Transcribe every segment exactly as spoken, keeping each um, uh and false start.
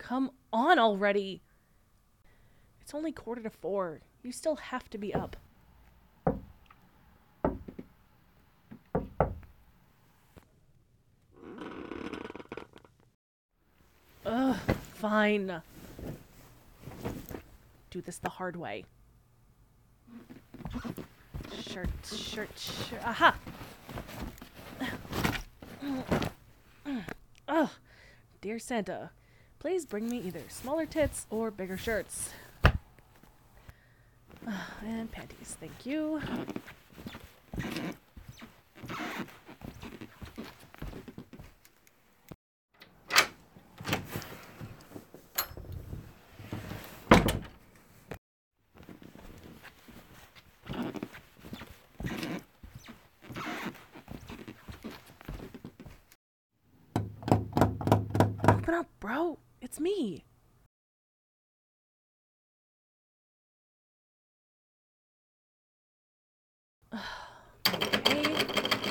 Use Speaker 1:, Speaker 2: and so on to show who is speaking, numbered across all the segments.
Speaker 1: Come on already. It's only quarter to four. You still have to be up. Ugh, fine. Do this the hard way. Shirt, shirt, shirt. Aha! Ugh. Dear Santa, please bring me either smaller tits or bigger shirts. And panties, thank you. Open up, bro. It's me. Okay.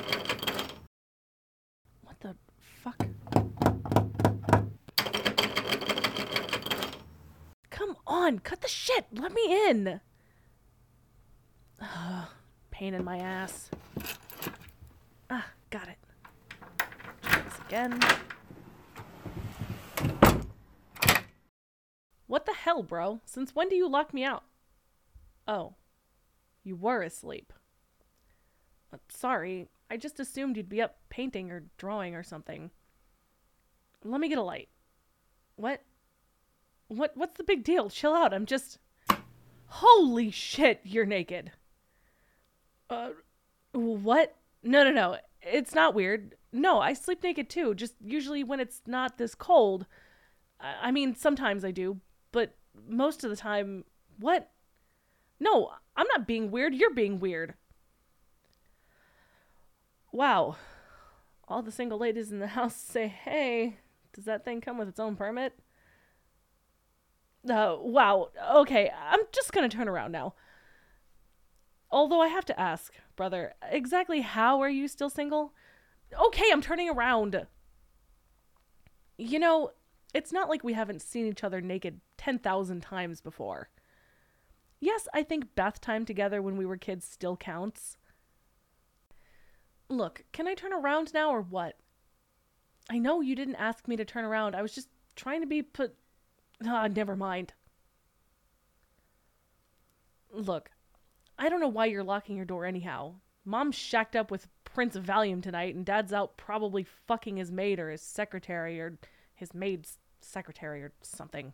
Speaker 1: What the fuck? Come on, cut the shit. Let me in. Ugh, pain in my ass. Ah, got it. Try this again. What the hell, bro? Since when do you lock me out? Oh. You were asleep. Uh, sorry, I just assumed you'd be up painting or drawing or something. Let me get a light. What? What? What's the big deal? Chill out, I'm just... Holy shit, you're naked. Uh, what? No, no, no. It's not weird. No, I sleep naked too, just usually when it's not this cold. I, I mean, sometimes I do, but most of the time... What? No, I'm not being weird. You're being weird. Wow. All the single ladies in the house say, hey, does that thing come with its own permit? Uh, wow. Okay, I'm just gonna turn around now. Although I have to ask, brother, exactly how are you still single? Okay, I'm turning around. You know, it's not like we haven't seen each other naked ten thousand times before. Yes, I think bath time together when we were kids still counts. Look, can I turn around now or what? I know you didn't ask me to turn around. I was just trying to be put... Ah, never mind. Look, I don't know why you're locking your door anyhow. Mom's shacked up with Prince Valium tonight, and Dad's out probably fucking his maid or his secretary or his maid's secretary or something.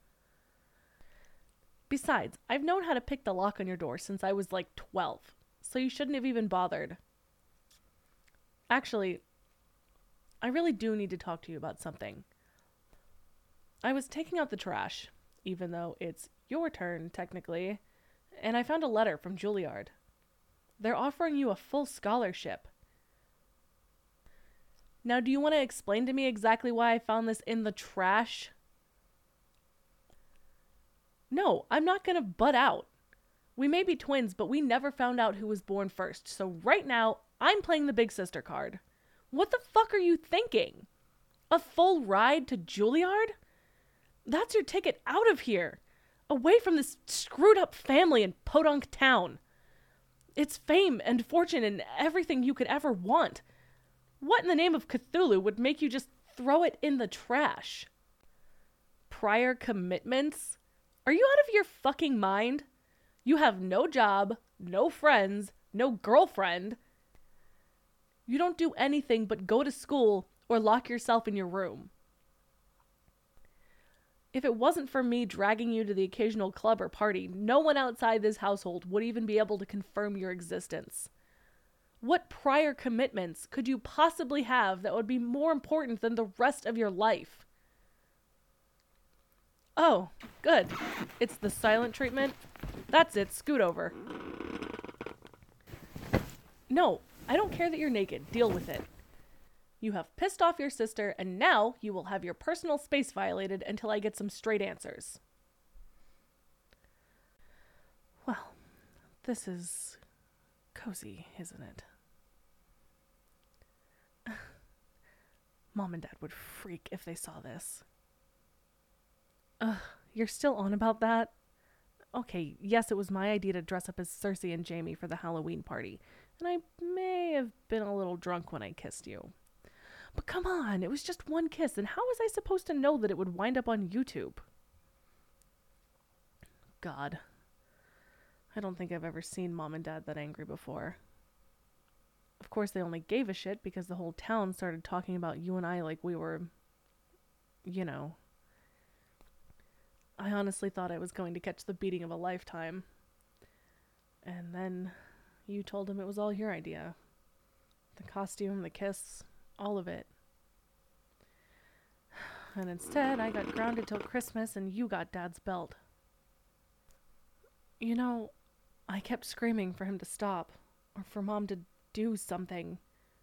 Speaker 1: Besides, I've known how to pick the lock on your door since I was like twelve, so you shouldn't have even bothered. Actually, I really do need to talk to you about something. I was taking out the trash, even though it's your turn, technically, and I found a letter from Juilliard. They're offering you a full scholarship. Now, do you want to explain to me exactly why I found this in the trash? No, I'm not gonna butt out. We may be twins, but we never found out who was born first, so right now, I'm playing the big sister card. What the fuck are you thinking? A full ride to Juilliard? That's your ticket out of here. Away from this screwed up family in Podunk Town. It's fame and fortune and everything you could ever want. What in the name of Cthulhu would make you just throw it in the trash? Prior commitments? Are you out of your fucking mind? You have no job, no friends, no girlfriend. You don't do anything but go to school or lock yourself in your room. If it wasn't for me dragging you to the occasional club or party, no one outside this household would even be able to confirm your existence. What prior commitments could you possibly have that would be more important than the rest of your life? Oh, good. It's the silent treatment. That's it, scoot over. No, I don't care that you're naked. Deal with it. You have pissed off your sister, and now you will have your personal space violated until I get some straight answers. Well, this is cozy, isn't it? Mom and Dad would freak if they saw this. Ugh, you're still on about that? Okay, yes, it was my idea to dress up as Cersei and Jaime for the Halloween party, and I may have been a little drunk when I kissed you. But come on, it was just one kiss, and how was I supposed to know that it would wind up on YouTube? God. I don't think I've ever seen Mom and Dad that angry before. Of course, they only gave a shit because the whole town started talking about you and I like we were, you know. I honestly thought I was going to catch the beating of a lifetime. And then you told him it was all your idea. The costume, the kiss, all of it. And instead, I got grounded till Christmas and you got Dad's belt. You know, I kept screaming for him to stop, or for Mom to do something.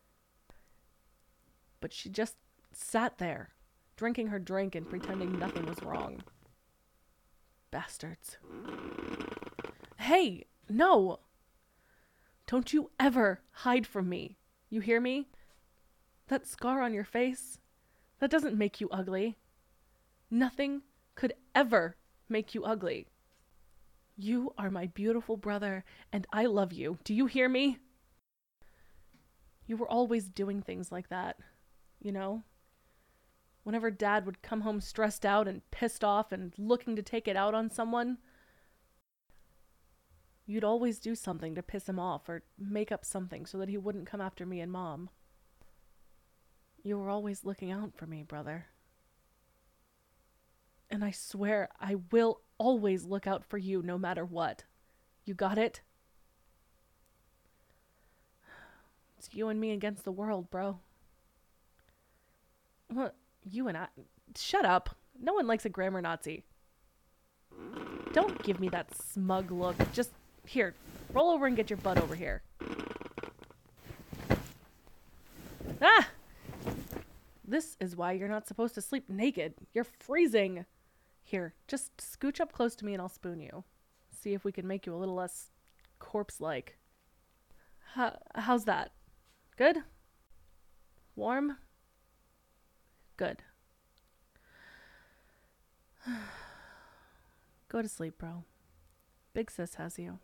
Speaker 1: But she just sat there, drinking her drink and pretending nothing was wrong. Bastards. Hey, no! Don't you ever hide from me. You hear me? That scar on your face, that doesn't make you ugly. Nothing could ever make you ugly. You are my beautiful brother, and I love you. Do you hear me? You were always doing things like that, you know? Whenever Dad would come home stressed out and pissed off and looking to take it out on someone, you'd always do something to piss him off or make up something so that he wouldn't come after me and Mom. You were always looking out for me, brother. And I swear I will always look out for you no matter what. You got it? It's you and me against the world, bro. What? You and I? Shut up. No one likes a grammar Nazi. Don't give me that smug look. Just, here, roll over and get your butt over here. Ah! This is why you're not supposed to sleep naked. You're freezing. Here, just scooch up close to me and I'll spoon you. See if we can make you a little less corpse-like. How, how's that? Good? Warm? Good. Go to sleep, bro. Big sis has you.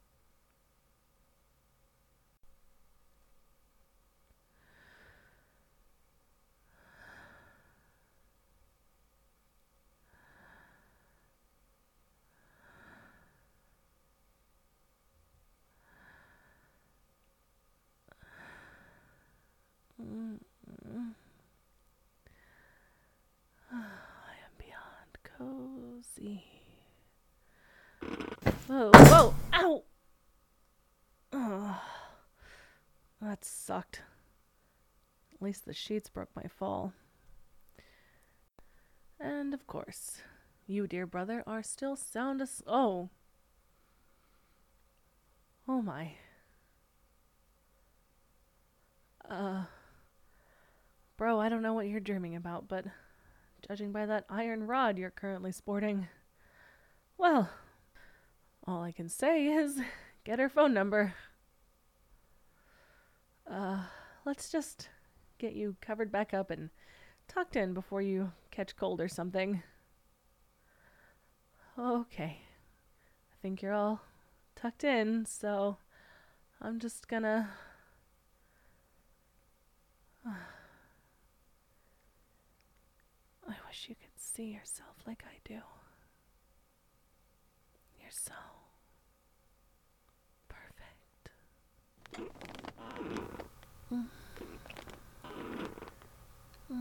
Speaker 1: Mm-mm. I am beyond cozy. Whoa, whoa, ow! Oh, that sucked. At least the sheets broke my fall. And of course, you, dear brother, are still sound as- oh. Oh my. Uh, bro, I don't know what you're dreaming about, but judging by that iron rod you're currently sporting, well, all I can say is get her phone number. Uh, let's just get you covered back up and tucked in before you catch cold or something. Okay. I think you're all tucked in, so I'm just gonna... I wish you could see yourself like I do. You're so perfect. Mm. Mm.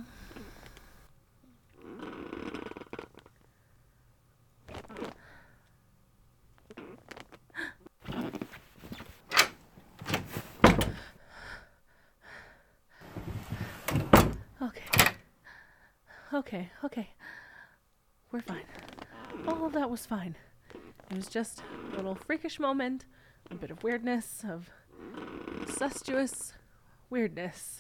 Speaker 1: Okay. Okay, okay. We're fine. All of that was fine. It was just a little freakish moment, a bit of weirdness, of incestuous weirdness.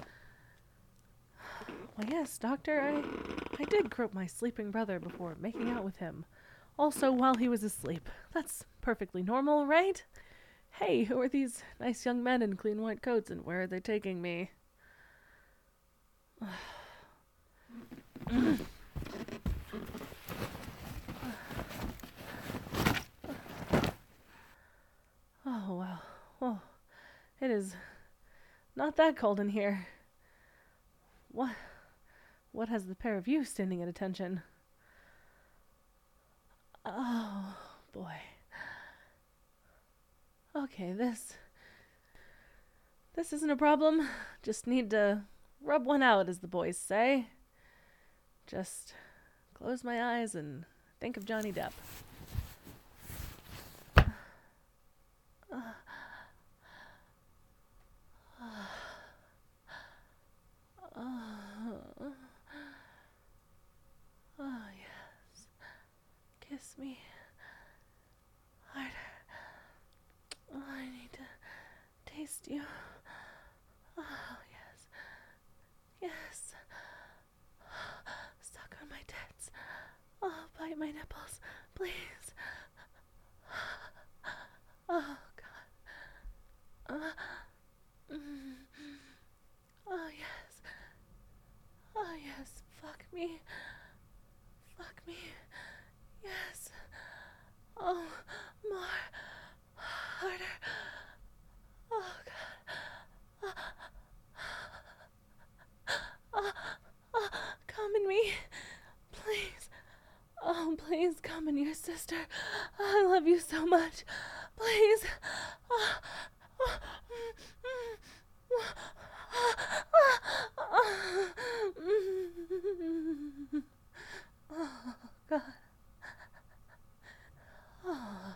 Speaker 1: Well, yes, Doctor, I, I did grope my sleeping brother before making out with him. Also while he was asleep. That's perfectly normal, right? Hey, who are these nice young men in clean white coats and where are they taking me? It is not that cold in here. What? What has the pair of you standing at attention? Oh, boy. Okay, this... This isn't a problem. Just need to rub one out, as the boys say. Just close my eyes and think of Johnny Depp. Oh, yes. Kiss me harder. Oh, I need to taste you. Oh, yes. Yes. Suck on my tits. Oh, bite my nipples. Please. Oh, God. Uh, mm. Oh, yes. Oh, yes. Fuck me. Fuck me. Yes. Oh, more. Harder. Oh, God. Oh, oh, come in me. Please. Oh, please come in your sister. I love you so much. Please. Oh, oh, oh, God. Oh.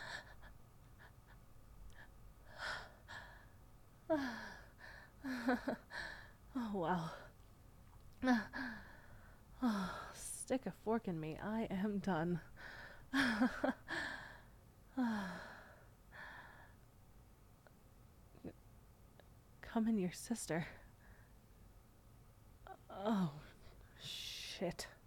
Speaker 1: Oh, wow. Oh, stick a fork in me. I am done. Come in your sister. Oh, shit.